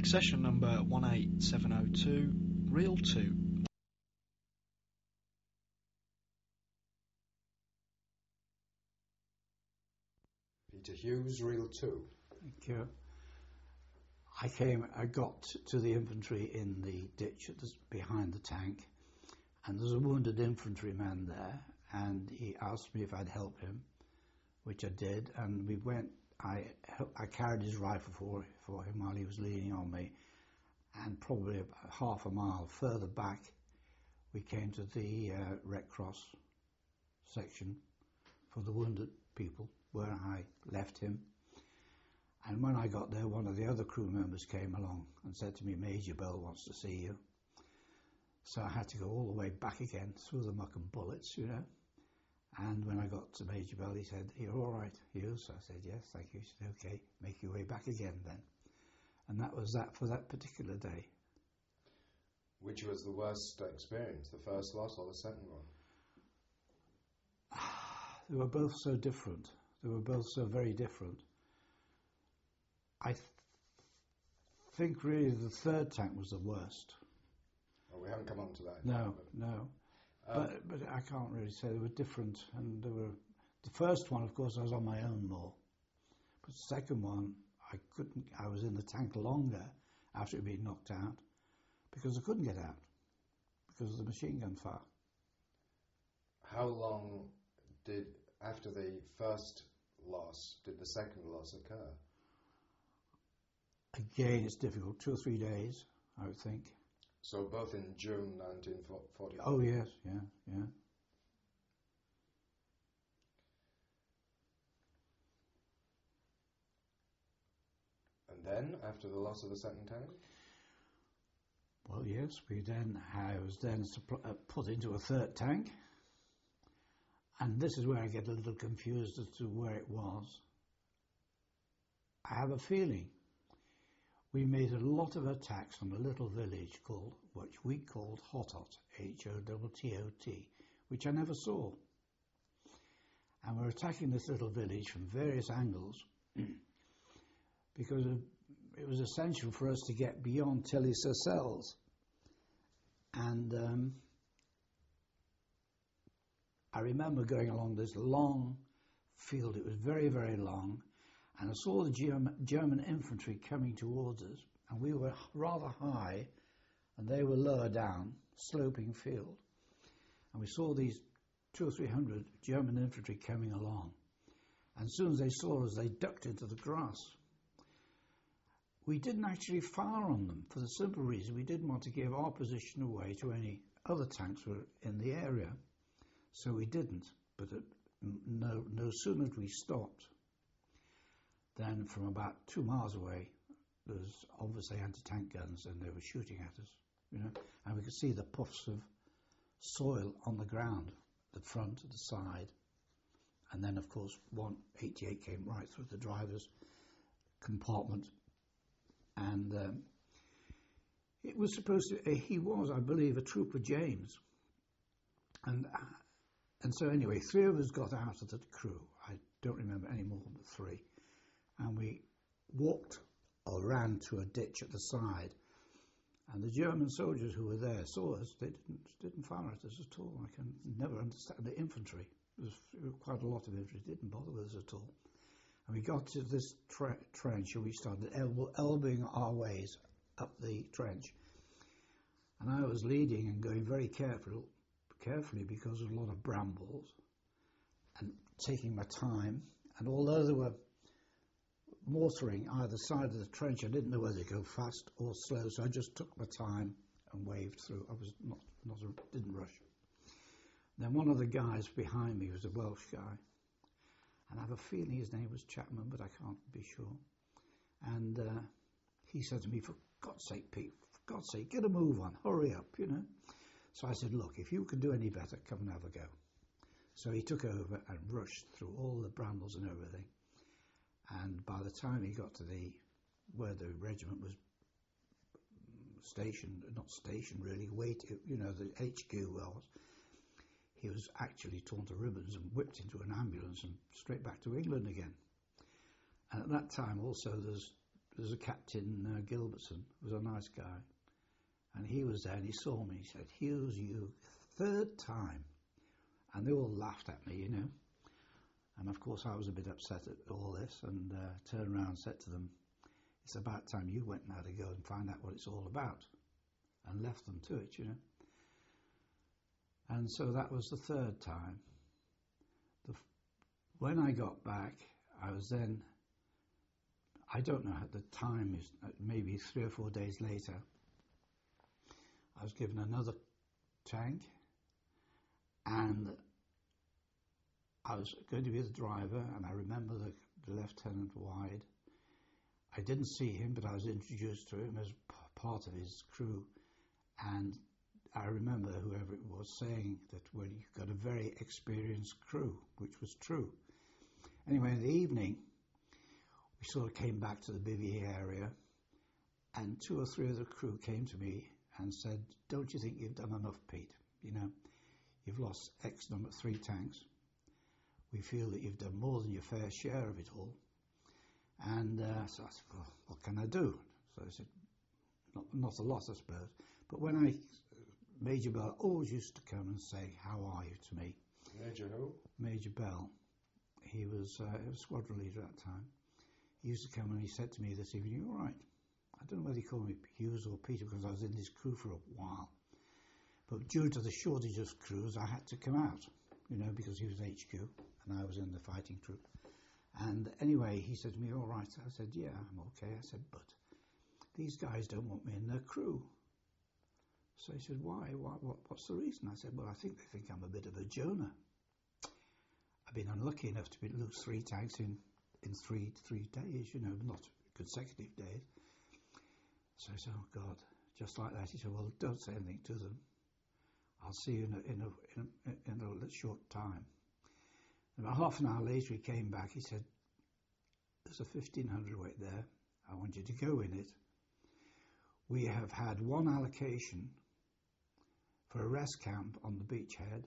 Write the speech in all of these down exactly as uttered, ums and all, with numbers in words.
Accession number one eight seven oh two, reel two. Peter Hughes, reel two. Thank you. I came, I got to the infantry in the ditch behind the tank, and there's a wounded infantryman there, and he asked me if I'd help him, which I did, and we went, I, I carried his rifle for, for him while he was leaning on me, and probably about half a mile further back, we came to the uh, Red Cross section for the wounded people, where I left him. And when I got there, one of the other crew members came along and said to me, Major Bell wants to see you. So I had to go all the way back again through the muck and bullets, you know. And when I got to Major Bell, he said, "You're all right, Hughes?" I said, "Yes, thank you." He said, "Okay, make your way back again then." And that was that for that particular day. Which was the worst experience, the first loss or the second one? They were both so different. They were both so very different. I th- think really the third tank was the worst. Well, we haven't come on to that. No, but, no. um, but but I can't really say. They were different, and they were. The first one, of course, I was on my own more. But the second one, I couldn't. I was in the tank longer after it had been knocked out because I couldn't get out because of the machine gun fire. How long did after the first loss did the second loss occur? Again, it's difficult. Two or three days, I would think. So both in June nineteen forty-five? Oh yes, yeah, yeah. And then, after the loss of the second tank? Well, yes, we then, I was then suppl- uh, put into a third tank. And this is where I get a little confused as to where it was. I have a feeling we made a lot of attacks on a little village called, which we called Hotot, H O T T O T, which I never saw. And we're attacking this little village from various angles because it was essential for us to get beyond Tilly-sur-Celles. And um, I remember going along this long field. It was very, very long. And I saw the German, German infantry coming towards us, and we were rather high, and they were lower down, sloping field. And we saw these two or three hundred German infantry coming along. And as soon as they saw us, they ducked into the grass. We didn't actually fire on them for the simple reason we didn't want to give our position away to any other tanks who were in the area. So we didn't. But it, no, no sooner did we stopped, then from about two miles away, there was obviously anti-tank guns and they were shooting at us, you know, and we could see the puffs of soil on the ground, the front, the side, and then of course one eighty-eight came right through the driver's compartment, and um, it was supposed to, uh, he was, I believe, a Trooper James, and uh, and so anyway, three of us got out of the crew. I don't remember any more than three. And we walked or ran to a ditch at the side, and the German soldiers who were there saw us. They didn't didn't fire at us at all. I can never understand the infantry. There was quite a lot of infantry. Didn't bother with us at all. And we got to this tre- trench, and we started elbow- elbowing our ways up the trench. And I was leading and going very careful, carefully because of a lot of brambles, and taking my time. And although there were mortaring either side of the trench, I didn't know whether to go fast or slow, so I just took my time and waved through. I was not, not a, didn't rush. Then one of the guys behind me was a Welsh guy, and I have a feeling his name was Chapman, but I can't be sure. And uh, he said to me, "For God's sake, Pete, for God's sake, get a move on, hurry up, you know." So I said, "Look, if you can do any better, come and have a go." So he took over and rushed through all the brambles and everything. And by the time he got to the where the regiment was stationed, not stationed really, wait, you know, the H Q was, he was actually torn to ribbons and whipped into an ambulance and straight back to England again. And at that time also there's there was a Captain uh, Gilbertson, who was a nice guy, and he was there and he saw me. He said, "Here's you, third time," and they all laughed at me, you know. And of course, I was a bit upset at all this, and uh, turned around and said to them, "It's about time you went now to go and find out what it's all about," and left them to it, you know. And so that was the third time. The f- when I got back, I was then, I don't know, at the time, is maybe three or four days later, I was given another tank, and I was going to be the driver, and I remember the, the Lieutenant Wide. I didn't see him, but I was introduced to him as p- part of his crew, and I remember whoever it was saying that, well, you've got a very experienced crew, which was true. Anyway, in the evening, we sort of came back to the bivvy area, and two or three of the crew came to me and said, "Don't you think you've done enough, Pete? You know, you've lost X number, three tanks. We feel that you've done more than your fair share of it all." And uh, so I said, "Well, what can I do?" So I said, not, not a lot, I suppose. But when I, Major Bell always used to come and say, "How are you?" to me. Major who? Major Bell. He was, uh, he was squadron leader at that time. He used to come and he said to me this evening, "You all right?" I don't know whether he called me Hughes or Peter because I was in his crew for a while. But due to the shortage of crews, I had to come out, you know, because he was H Q and I was in the fighting crew. And anyway, he said to me, "All right." I said, "Yeah, I'm okay." I said, "But these guys don't want me in their crew." So he said, "Why? What, what, what's the reason?" I said, "Well, I think they think I'm a bit of a Jonah. I've been unlucky enough to be, lose three tanks in, in three three days, you know, not consecutive days." So I said, "Oh God," just like that. He said, "Well, don't say anything to them. I'll see you in a, in a, in a, in a short time." About half an hour later, he came back. He said, "There's a fifteen hundred weight there. I want you to go in it. We have had one allocation for a rest camp on the beachhead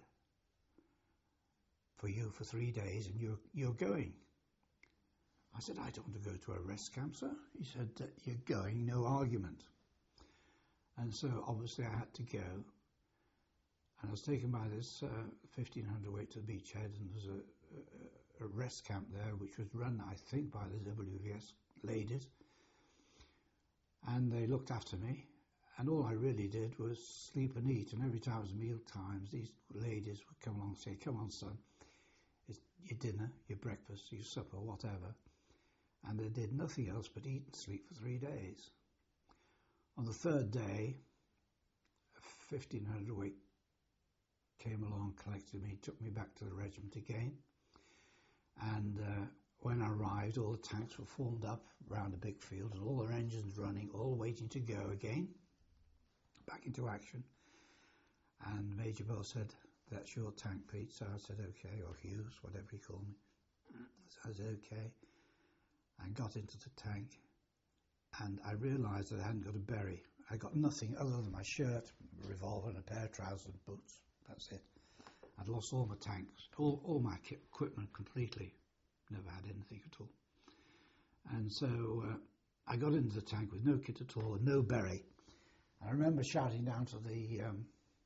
for you for three days, and you're you're going." I said, "I don't want to go to a rest camp, sir." He said, "You're going, no argument." And so obviously I had to go, and I was taken by this uh, fifteen hundred weight to the beachhead, and there was a, a, a rest camp there which was run, I think, by the W V S ladies, and they looked after me, and all I really did was sleep and eat, and every time it was meal times, these ladies would come along and say, "Come on, son, it's your dinner, your breakfast, your supper, whatever." And they did nothing else but eat and sleep for three days. On the third day, a fifteen hundred weight came along, collected me, took me back to the regiment again. And uh, when I arrived, all the tanks were formed up round a big field and all their engines running, all waiting to go again, back into action. And Major Bell said, "That's your tank, Pete." So I said, "Okay," or Hughes, whatever he called me. So I said, "Okay." I got into the tank, and I realised that I hadn't got a berry. I got nothing other than my shirt, a revolver, and a pair of trousers and boots. That's it. I'd lost all my tanks, all, all my equipment completely. Never had anything at all. And so uh, I got into the tank with no kit at all and no berry. I remember shouting down to the um,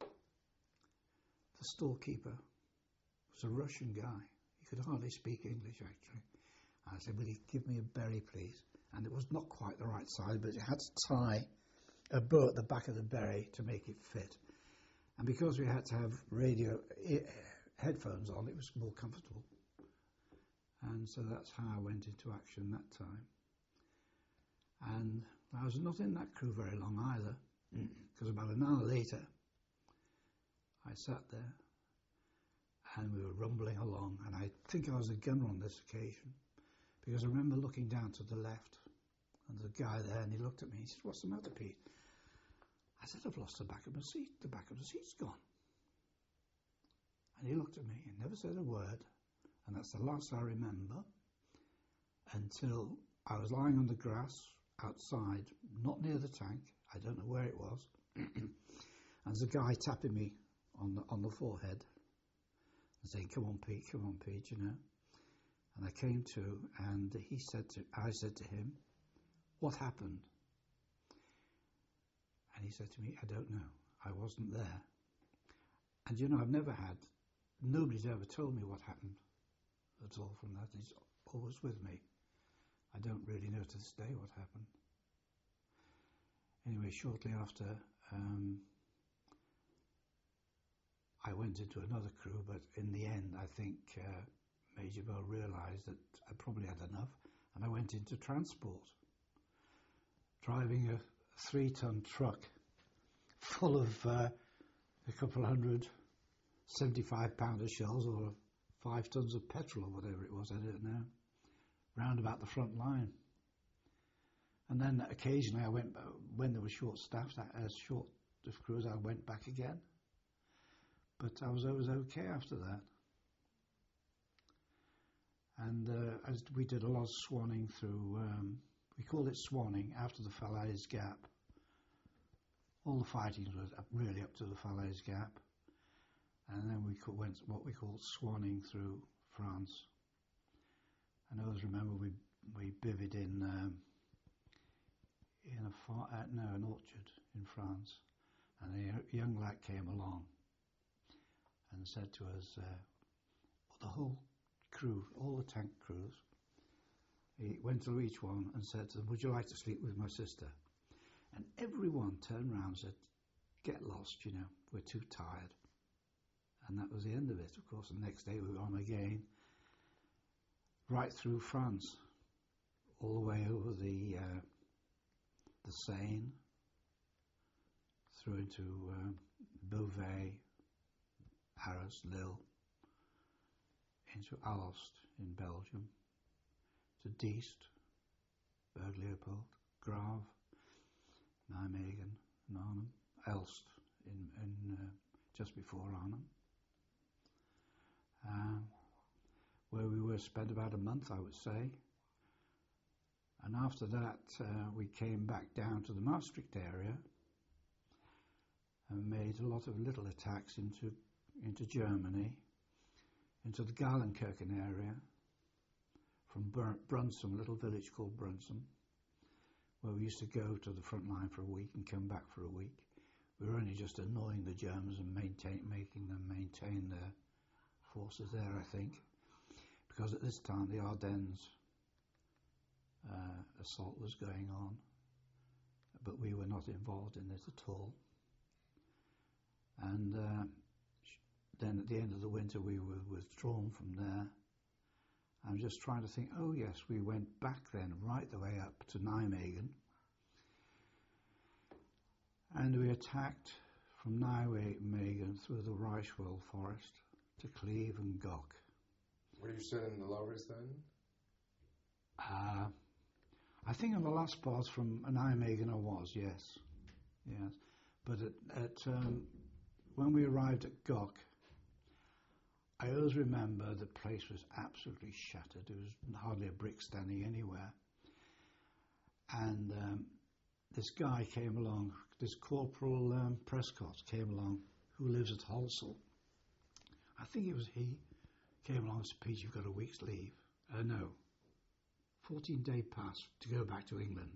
the storekeeper. It was a Russian guy. He could hardly speak English, actually. I said, "Will you give me a berry, please?" And it was not quite the right size, but it had to tie a bow at the back of the berry to make it fit. And because we had to have radio ear, headphones on, it was more comfortable. And so that's how I went into action that time. And I was not in that crew very long either, because about an hour later, I sat there and we were rumbling along, and I think I was a gunner on this occasion, because I remember looking down to the left, and there's a guy there, and he looked at me, he said, "What's the matter, Pete?" I said, "I've lost the back of my seat, the back of the seat's gone." And he looked at me and never said a word, and that's the last I remember, until I was lying on the grass outside, not near the tank, I don't know where it was, and there's a guy tapping me on the, on the forehead, and saying, "Come on, Pete, come on, Pete," you know. And I came to, and he said to, I said to him, what happened? And he said to me, I don't know. I wasn't there. And you know, I've never had, nobody's ever told me what happened at all from that. He's always with me. I don't really know to this day what happened. Anyway, shortly after, um, I went into another crew, but in the end, I think uh, Major Bell realised that I probably had enough, and I went into transport, driving a three-ton truck full of uh, a couple of hundred seventy-five pounder shells or five tons of petrol or whatever it was, I don't know, round about the front line. And then occasionally I went, when there was short staffs, as short of crews, I went back again. But I was always okay after that. And uh, as we did a lot of swanning through, um, we called it swanning after the Falaise Gap. All the fighting was up, really up to the Falaise Gap. And then we went what we called swanning through France. And I always remember we we bivvied in um, in a far, uh, no an orchard in France, and a young lad came along and said to us, uh, the whole crew, all the tank crews, he went to each one and said to them, would you like to sleep with my sister? And everyone turned round and said, get lost, you know, we're too tired. And that was the end of it, of course. And the next day we were on again, right through France, all the way over the uh, the Seine, through into uh, Beauvais, Arras, Lille, into Alost in Belgium, to Diest, Berg-Leopold, Grave, Nijmegen, and Arnhem, Elst in, in uh, just before Arnhem, um, where we were spent about a month, I would say. And after that, uh, we came back down to the Maastricht area and made a lot of little attacks into into Germany, into the Galenkirchen area, from Br- Brunsum, a little village called Brunsum, where we used to go to the front line for a week and come back for a week. We were only just annoying the Germans and maintain, making them maintain their forces there, I think, because at this time the Ardennes uh, assault was going on, but we were not involved in it at all. And uh, then at the end of the winter we were withdrawn from there. I'm just trying to think, oh yes, we went back then right the way up to Nijmegen, and we attacked from Nijmegen through the Reichswald forest to Cleve and Gok. Were you still in the lorries then? Uh, I think in the last part from Nijmegen I was, yes. Yes. But at, at um, when we arrived at Gok, I always remember the place was absolutely shattered. There was hardly a brick standing anywhere. And um, this guy came along, this Corporal um, Prescott came along, who lives at Halsall. I think it was he, came along and said, Pete, you've got a week's leave. Uh, no, fourteen day pass to go back to England.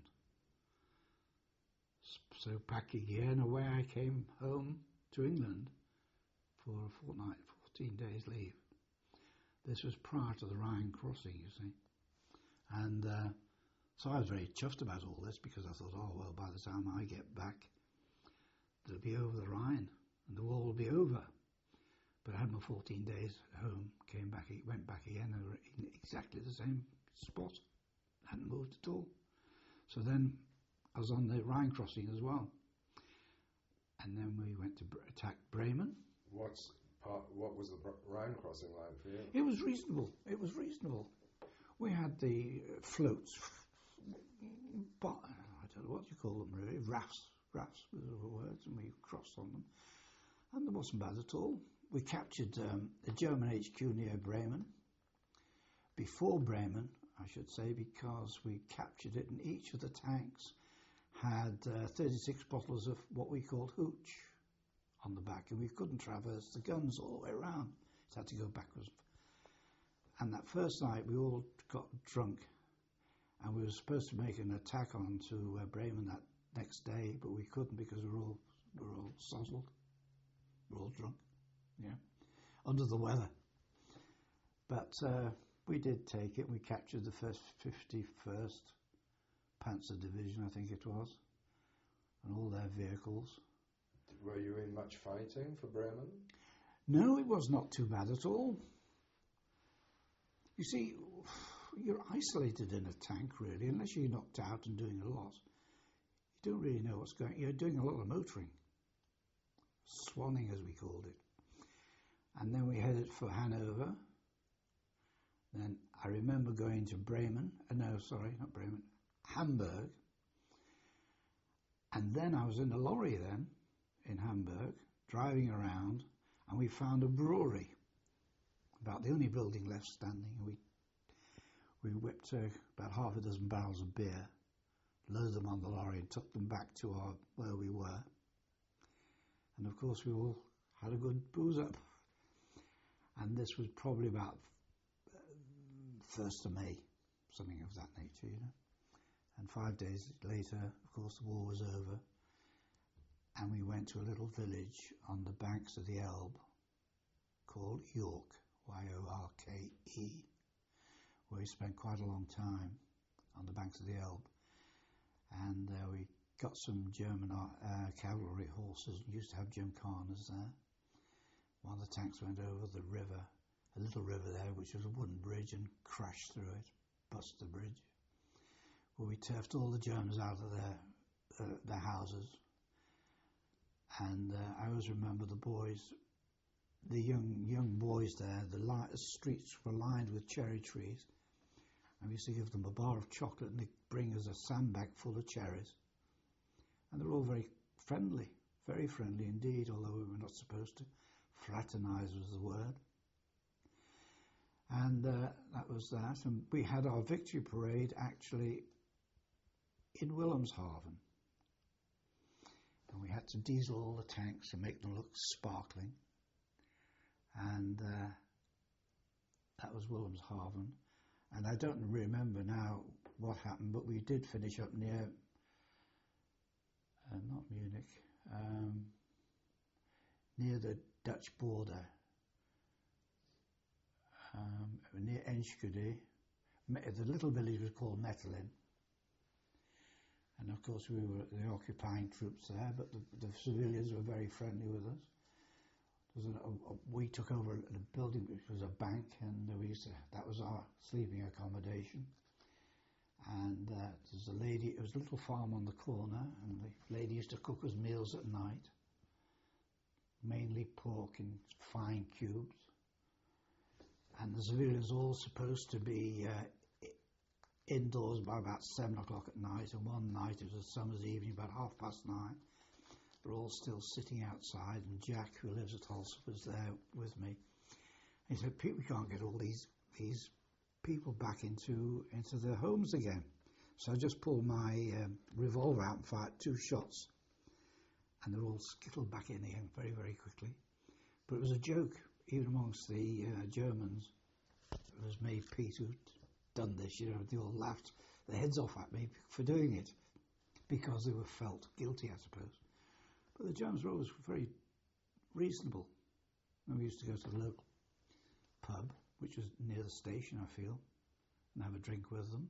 So packing again, away I came home to England for a fortnight, fourteen days leave. This was prior to the Rhine crossing, you see. And uh, so I was very chuffed about all this, because I thought, oh, well, by the time I get back, it'll be over the Rhine and the war will be over. But I had my fourteen days home, came back, went back again, and were in exactly the same spot. Hadn't moved at all. So then I was on the Rhine crossing as well. And then we went to attack Bremen. What's part, what was the Rhine crossing like for you? It was reasonable. It was reasonable. We had the uh, floats, but I don't know what you call them really, rafts, rafts were the words, and we crossed on them. And there wasn't bad at all. We captured um, the German H Q near Bremen. Before Bremen, I should say, because we captured it, and each of the tanks had uh, thirty-six bottles of what we called hooch on the back, and we couldn't traverse the guns all the way around. So had to go backwards. And that first night we all got drunk, and we were supposed to make an attack on to uh, Bremen that next day, but we couldn't because we were all we were all sozzled, we were all drunk, yeah, under the weather. But uh, we did take it. We captured the first fifty-first Panzer Division, I think it was, and all their vehicles. Were you in much fighting for Bremen? No, it was not too bad at all. You see, you're isolated in a tank, really, unless you're knocked out and doing a lot. You don't really know what's going on. You're doing a lot of motoring. Swanning, as we called it. And then we headed for Hanover. Then I remember going to Bremen. Uh, no, sorry, not Bremen. Hamburg. And then I was in a lorry then, in Hamburg, driving around, and we found a brewery, about the only building left standing. We we whipped uh, about half a dozen barrels of beer, loaded them on the lorry and took them back to our where we were. And of course we all had a good booze up. And this was probably about first of May, something of that nature, you know. And five days later, of course, the war was over, and we went to a little village on the banks of the Elbe called York, Y O R K E, where we spent quite a long time on the banks of the Elbe. And uh, we got some German uh, cavalry horses, and used to have gymkhanas there. One of the tanks went over the river, a little river there, which was a wooden bridge, and crashed through it, bust the bridge. Well, we turfed all the Germans out of their uh, their houses, and uh, I always remember the boys, the young young boys there. The li- streets were lined with cherry trees, and we used to give them a bar of chocolate, and they'd bring us a sandbag full of cherries, and they were all very friendly, very friendly indeed. Although we were not supposed to, fraternise was the word. And uh, that was that, and we had our victory parade actually in Wilhelmshaven, and we had to diesel all the tanks and make them look sparkling, and uh, that was Wilhelmshaven. And I don't remember now what happened, but we did finish up near uh, not Munich, um, near the Dutch border, um, near Enschede. The little village was called Mettelin. And of course we were the occupying troops there, but the, the civilians were very friendly with us. There was a, a, we took over a building which was a bank, and we used to, that was our sleeping accommodation. And uh, there was a lady, it was a little farm on the corner, and the lady used to cook us meals at night, mainly pork in fine cubes. And the civilians were all supposed to be uh, indoors by about seven o'clock at night, and one night, it was a summer's evening, about half past nine, we're all still sitting outside, and Jack, who lives at Hulse, was there with me. He said, "Pete, we can't get all these these people back into into their homes again." So I just pulled my um, revolver out and fired two shots, and they're all skittled back in again very, very quickly. But it was a joke, even amongst the uh, Germans. It was me, Pete, who'd done this, you know. They all laughed their heads off at me for doing it, because they were felt guilty, I suppose. But the Germans were always very reasonable. And we used to go to the local pub, which was near the station, I feel, and have a drink with them.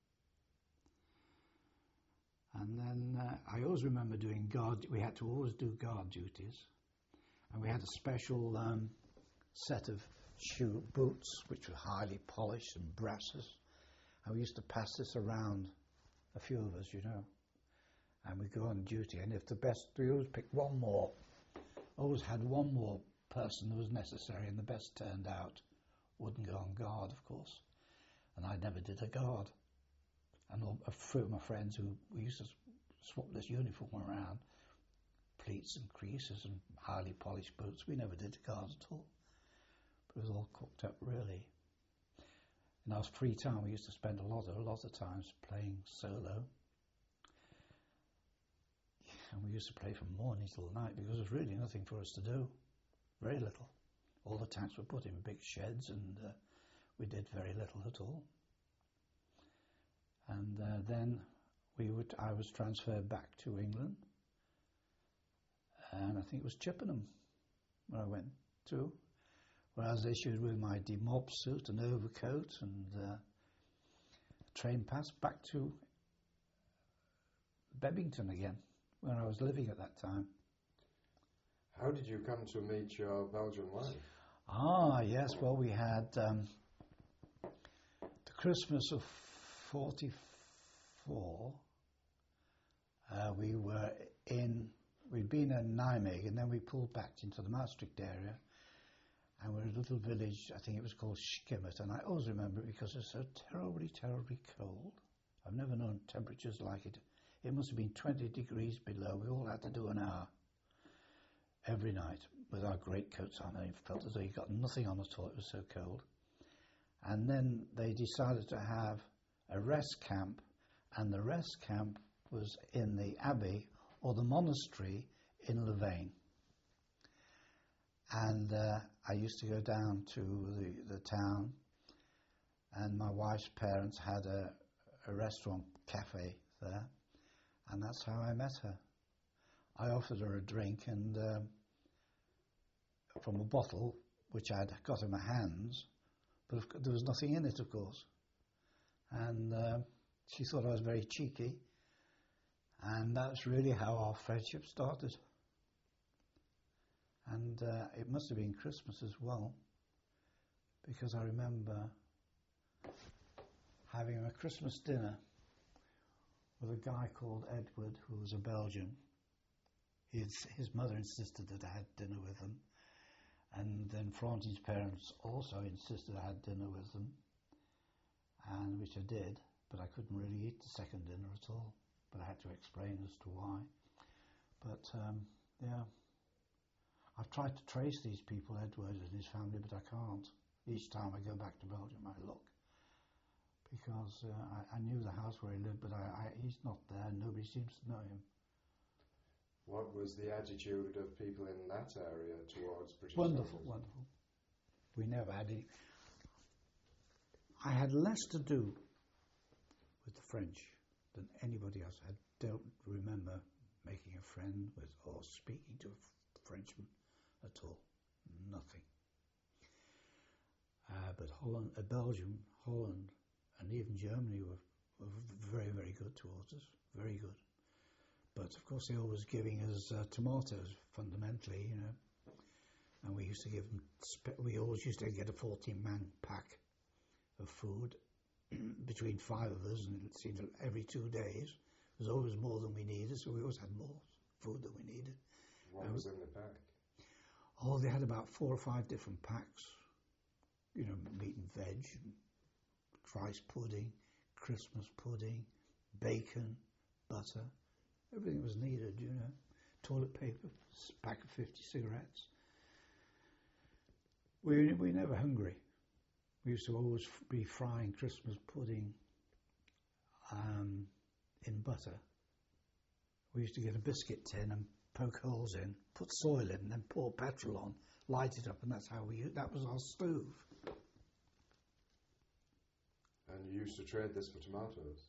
And then uh, I always remember doing guard, we had to always do guard duties. And we had a special um, set of shoe boots, which were highly polished and brasses. And we used to pass this around, a few of us, you know. And we'd go on duty, and if the best, we always picked one more, always had one more person that was necessary, and the best turned out wouldn't go on guard, of course. And I never did a guard. And all, a few of my friends who we used to swap this uniform around, pleats and creases and highly polished boots, we never did a guard at all. But it was all cooked up, really. In our free time, we used to spend a lot of, a lot of times playing solo. And we used to play from morning till night, because there was really nothing for us to do. Very little. All the tanks were put in big sheds, and uh, we did very little at all. And uh, then we would, I was transferred back to England, and I think it was Chippenham where I went to, where I was issued with my demob suit and overcoat and uh, train pass back to Bebington again, where I was living at that time. How did you come to meet your Belgian wife? Ah, yes, well, we had um, the Christmas of forty-four. Uh, we were in, we'd been in Nijmegen, and then we pulled back into the Maastricht area, and we're in a little village, I think it was called Schimmet, and I always remember it because it's so terribly, terribly cold. I've never known temperatures like it. It must have been twenty degrees below. We all had to do an hour every night with our greatcoats on, and it felt as though you got nothing on at all. It was so cold. And then they decided to have a rest camp, and the rest camp was in the abbey or the monastery in Louvain. And uh, I used to go down to the, the town, and my wife's parents had a, a restaurant cafe there, and that's how I met her. I offered her a drink, and um, from a bottle which I'd got in my hands, but of, there was nothing in it, of course. And uh, she thought I was very cheeky, and that's really how our friendship started. And uh, it must have been Christmas as well, because I remember having a Christmas dinner with a guy called Edward, who was a Belgian. His, his mother insisted that I had dinner with them, and then Frantine's parents also insisted I had dinner with them, and which I did, but I couldn't really eat the second dinner at all, but I had to explain as to why. But um, yeah, I've tried to trace these people, Edward and his family, but I can't. Each time I go back to Belgium I look, because uh, I, I knew the house where he lived, but I, I, he's not there, nobody seems to know him. What was the attitude of people in that area towards British Wonderful, soldiers? wonderful. We never had any. I had less to do with the French than anybody else. I don't remember making a friend with or speaking to a Frenchman at all. Nothing. Uh, but Holland, uh, Belgium, Holland, and even Germany were, were very, very good towards us. Very good. But of course, they were always giving us uh, tomatoes, fundamentally, you know. And we used to give them. Spe- we always used to get a fourteen-man pack of food between five of us, and it seemed every two days. It was always more than we needed, so we always had more food than we needed. What um, was in the pack? Oh, they had about four or five different packs. You know, meat and veg, and rice pudding, Christmas pudding, bacon, butter. Everything was needed, you know. Toilet paper, a pack of fifty cigarettes. We we were never hungry. We used to always f- be frying Christmas pudding um, in butter. We used to get a biscuit tin and poke holes in, put soil in, and then pour petrol on, light it up, and that's how we used. That was our stove. And you used to trade this for tomatoes?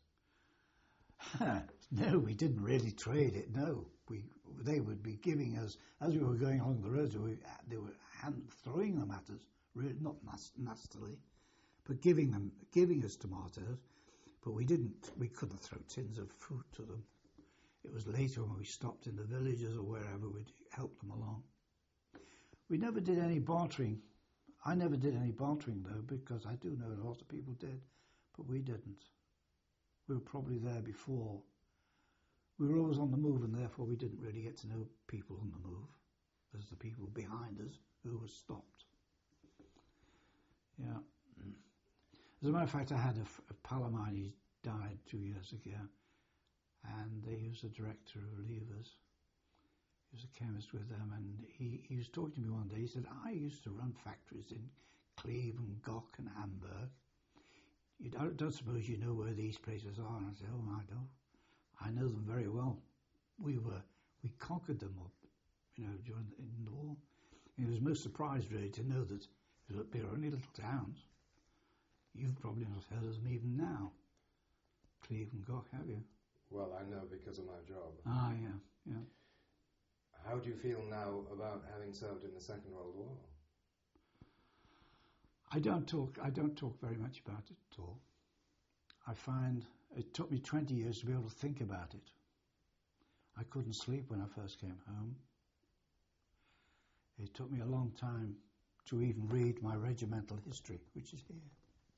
No, we didn't really trade it. No, we they would be giving us as we were going along the roads. We, they were hand throwing them at us, really not nas- nastily, but giving them giving us tomatoes. But we didn't. We couldn't throw tins of food to them. It was later when we stopped in the villages or wherever we'd help them along. We never did any bartering. I never did any bartering though, because I do know a lot of people did, but we didn't. We were probably there before. We were always on the move, and therefore we didn't really get to know people on the move as the people behind us who were stopped. Yeah. As a matter of fact, I had a, a pal of mine, he died two years ago, and he was the director of Levers. He was a chemist with them, and he, he was talking to me one day. He said, I used to run factories in Cleve and Gok and Hamburg. You don't, don't suppose you know where these places are? And I said, oh, I don't. I know them very well. We were, we conquered them up, you know, during the, in the war. And he was most surprised, really, to know that they were only little towns. You've probably not heard of them even now. Cleveland Goch, have you? Well, I know because of my job. Ah, yeah, yeah. How do you feel now about having served in the Second World War? I don't talk. I don't talk very much about it at all. I find it took me twenty years to be able to think about it. I couldn't sleep when I first came home. It took me a long time to even read my regimental history, which is here.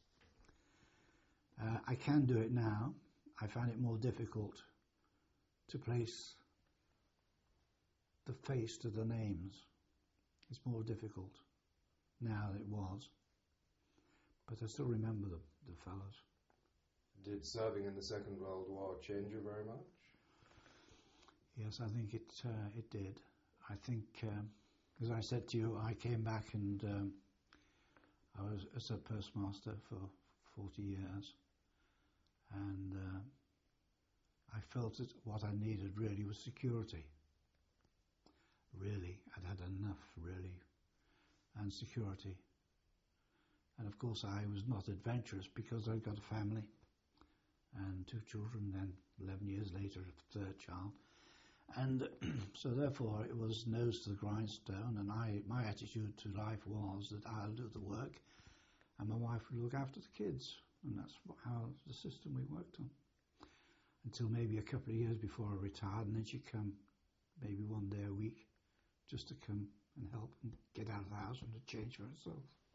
Uh, I can do it now. I find it more difficult to place the face to the names. It's more difficult now than it was. But I still remember the, the fellows. Did serving in the Second World War change you very much? Yes, I think it uh, it did. I think, um, as I said to you, I came back and um, I was as a postmaster for forty years, and uh, I felt that what I needed really was security. Really, I'd had enough, really, and security. And of course, I was not adventurous because I'd got a family and two children. Then, eleven years later, a third child. And so therefore it was nose to the grindstone, and I, my attitude to life was that I'll do the work and my wife will look after the kids, and that's how the system we worked on. Until maybe a couple of years before I retired, and then she'd come maybe one day a week just to come and help and get out of the house and to change for herself.